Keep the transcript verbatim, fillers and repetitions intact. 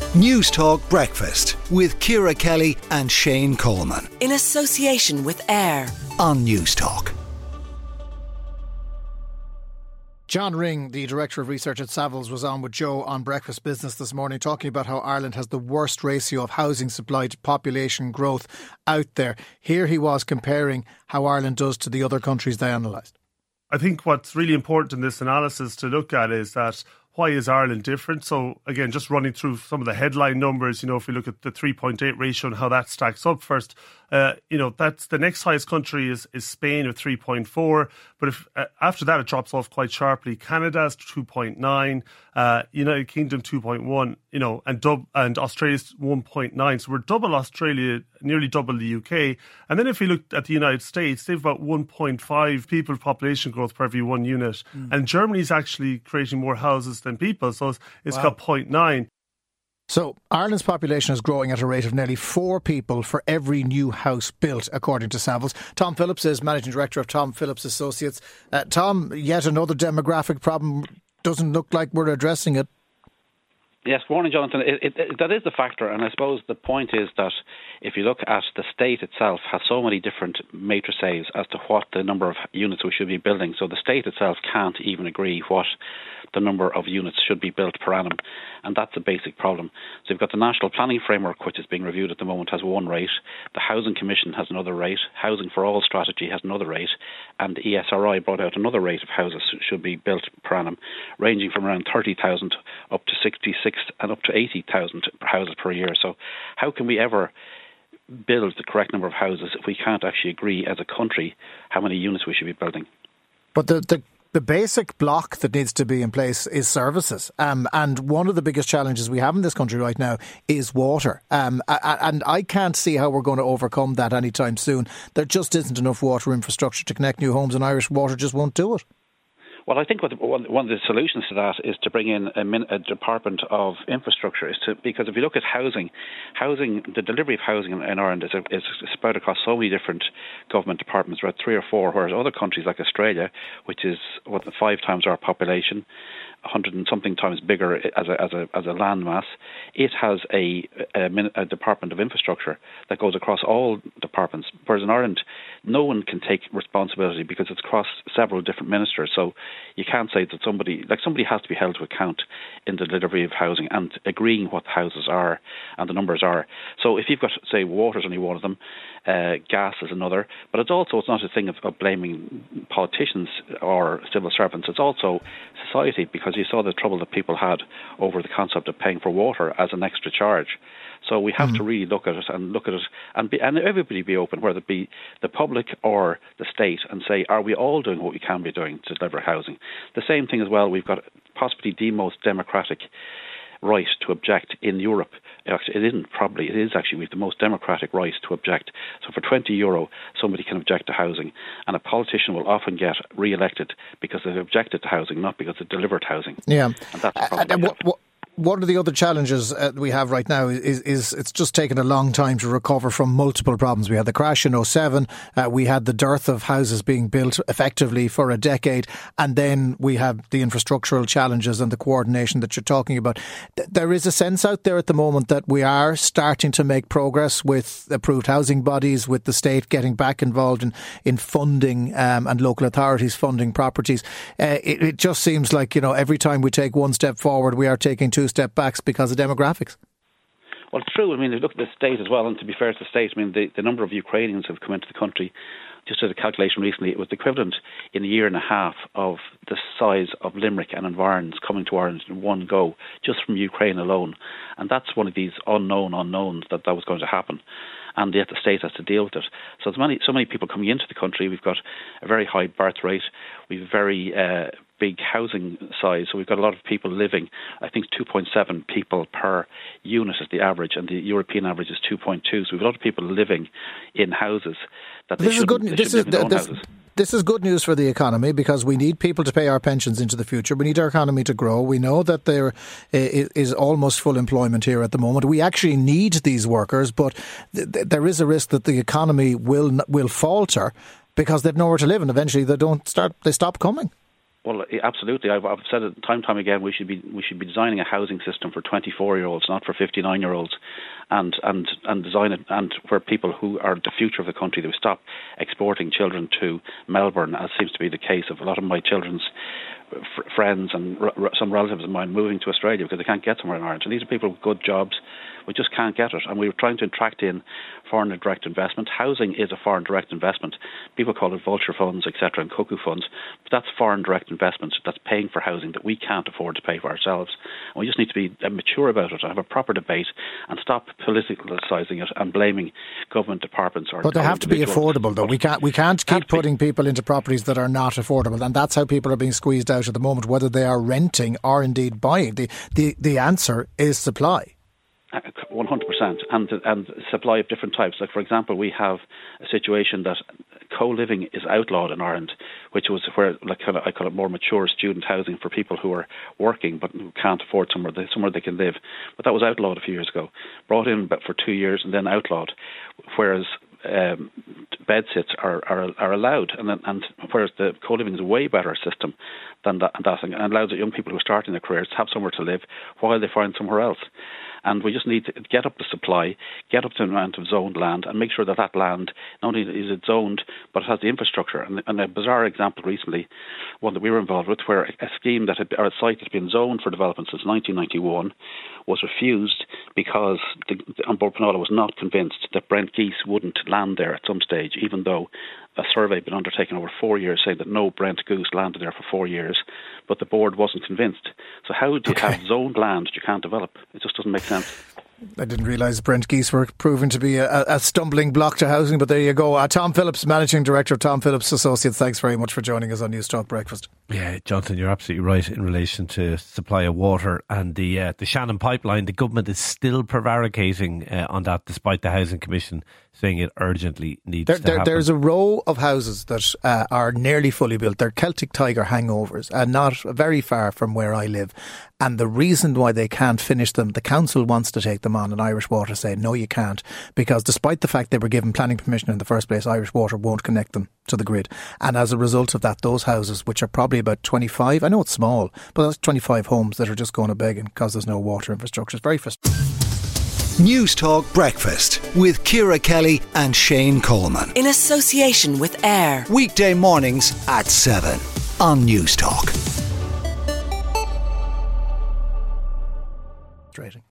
News Talk Breakfast with Ciara Kelly and Shane Coleman. In association with AIR on News Talk. John Ring, the Director of Research at Savills, was on with Joe on Breakfast Business this morning talking about how Ireland has the worst ratio of housing supply to population growth out there. Here he was comparing how Ireland does to the other countries they analysed. I think what's really important in this analysis to look at is that why is Ireland different? So again, just running through some of the headline numbers, you know, if we look at the three point eight ratio and how that stacks up first, uh, you know, that's the next highest country is, is Spain with three point four. But if uh, after that, it drops off quite sharply. Canada's two point nine, uh, United Kingdom two point one, you know, and dub, and Australia's one point nine. So we're double Australia, nearly double the U K. And then if we look at the United States, they've about one point five people population growth per every one unit. Mm. And Germany's actually creating more houses than people. So it's, it's wow. got zero point nine. So Ireland's population is growing at a rate of nearly four people for every new house built, according to Savills. Tom Phillips is Managing Director of Tom Phillips Associates. Uh, Tom, yet another demographic problem. Doesn't look like we're addressing it. Yes, morning, Jonathan. It, it, it, that is the factor, and I suppose the point is that if you look at the state itself, has so many different matrices as to what the number of units we should be building. So the state itself can't even agree what the number of units should be built per annum, and that's a basic problem. So you've got the National Planning Framework, which is being reviewed at the moment, has one rate. The Housing Commission has another rate. Housing for All strategy has another rate, and the E S R I brought out another rate of houses should be built per annum, ranging from around thirty thousand up to sixty-six and up to eighty thousand houses per year. So how can we ever build the correct number of houses if we can't actually agree as a country how many units we should be building? But the the The basic block that needs to be in place is services. Um, and one of the biggest challenges we have in this country right now is water. Um, and I can't see how we're going to overcome that anytime soon. There just isn't enough water infrastructure to connect new homes, and Irish Water just won't do it. Well, I think what the, one of the solutions to that is to bring in a, min, a Department of Infrastructure. Is to, because if you look at housing, housing, the delivery of housing in, in Ireland is, a, is spread across so many different government departments, about three or four, whereas other countries like Australia, which is what five times our population, a hundred and something times bigger as a as a as a landmass, it has a, a, a Department of Infrastructure that goes across all departments. Whereas in Ireland, no one can take responsibility because it's across several different ministers. So you can't say that somebody like somebody has to be held to account in the delivery of housing and agreeing what the houses are and the numbers are. So if you've got, say, water's only one of them, uh, gas is another, but it's also it's not a thing of, of blaming politicians or civil servants. It's also society, because you saw the trouble that people had over the concept of paying for water as an extra charge. So we have mm. to really look at it and look at it and be, and everybody be open, whether it be the public or the state, and say, are we all doing what we can be doing to deliver housing? The same thing as well, we've got possibly the most democratic right to object in Europe. It isn't probably, it is actually, we have the most democratic right to object. So for twenty euro, somebody can object to housing, and a politician will often get re-elected because they've objected to housing, not because they've delivered housing. Yeah. And that's the problem. Uh, what, what, One of the other challenges uh, we have right now is, is it's just taken a long time to recover from multiple problems. We had the crash in oh seven, uh, we had the dearth of houses being built effectively for a decade, and then we have the infrastructural challenges and the coordination that you're talking about. There is a sense out there at the moment that we are starting to make progress with approved housing bodies, with the state getting back involved in, in funding um, and local authorities funding properties. Uh, it, it just seems like, you know, every time we take one step forward, we are taking two step backs because of demographics. Well, it's true. I mean, look at the state as well, and to be fair to the state, I mean, the, the number of Ukrainians who have come into the country, just did a calculation recently, it was the equivalent in a year and a half of the size of Limerick and Environs coming to Ireland in one go, just from Ukraine alone. And that's one of these unknown unknowns that that was going to happen. And yet the state has to deal with it. So there's many, so many people coming into the country. We've got a very high birth rate. We've very uh, big housing size. So we've got a lot of people living. I think two point seven people per unit is the average, and the European average is two point two. So we've a lot of people living in houses that they this is good. They this is this, this, this is good news for the economy, because we need people to pay our pensions into the future. We need our economy to grow. We know that there is almost full employment here at the moment. We actually need these workers, but th- th- there is a risk that the economy will will falter because they've nowhere to live, and eventually they don't start. They stop coming. Well, absolutely. I've, I've said it time and time again. We should be we should be designing a housing system for twenty-four-year-olds, not for fifty-nine-year-olds, and and and design it and where people who are the future of the country. They stop exporting children to Melbourne, as seems to be the case of a lot of my children's f- friends and r- some relatives of mine moving to Australia because they can't get somewhere in Ireland. And these are people with good jobs. We just can't get it. And we were trying to attract in foreign direct investment. Housing is a foreign direct investment. People call it vulture funds, et cetera, and cuckoo funds. But that's foreign direct investment that's paying for housing that we can't afford to pay for ourselves. And we just need to be mature about it and have a proper debate and stop politicalising it and blaming government departments. Or but they have to be affordable, though. We can't, we can't keep putting people into properties that are not affordable. And that's how people are being squeezed out at the moment, whether they are renting or indeed buying. The, the, the answer is supply. one hundred percent, and and supply of different types. Like, for example, we have a situation that co-living is outlawed in Ireland, which was where, like, kind of, I call it more mature student housing for people who are working but who can't afford somewhere they, somewhere they can live. But that was outlawed a few years ago, brought in but for two years and then outlawed. Whereas um, bed sits are, are are allowed, and and whereas the co-living is a way better system than that, and that and allows young people who are starting their careers to have somewhere to live while they find somewhere else. And we just need to get up the supply, get up the amount of zoned land, and make sure that that land not only is it zoned, but it has the infrastructure. And, and a bizarre example recently, one that we were involved with, where a scheme that had, or a site that's been zoned for development since nineteen ninety-one was refused because the, the, An Bord Pleanála was not convinced that Brent Geese wouldn't land there at some stage, even though a survey had been undertaken over four years saying that no Brent Goose landed there for four years, but the board wasn't convinced. So how do you okay. have zoned land that you can't develop? It just doesn't make sense. I didn't realise Brent Geese were proven to be a, a stumbling block to housing, but there you go. Uh, Tom Phillips, Managing Director of Tom Phillips Associates, thanks very much for joining us on Newstalk Breakfast. Yeah, Jonathan, you're absolutely right in relation to supply of water and the uh, the Shannon pipeline. The government is still prevaricating uh, on that, despite the Housing Commission saying it urgently needs there, to there, happen. There's a row of houses that uh, are nearly fully built. They're Celtic Tiger hangovers and not very far from where I live. And the reason why they can't finish them, the council wants to take them on, and Irish Water say, no, you can't. Because despite the fact they were given planning permission in the first place, Irish Water won't connect them to the grid. And as a result of that, those houses, which are probably about twenty-five, I know it's small, but that's twenty-five homes that are just going to begging because there's no water infrastructure. It's very frustrating. Newstalk Breakfast with Ciara Kelly and Shane Coleman. In association with AIR. Weekday mornings at seven on Newstalk.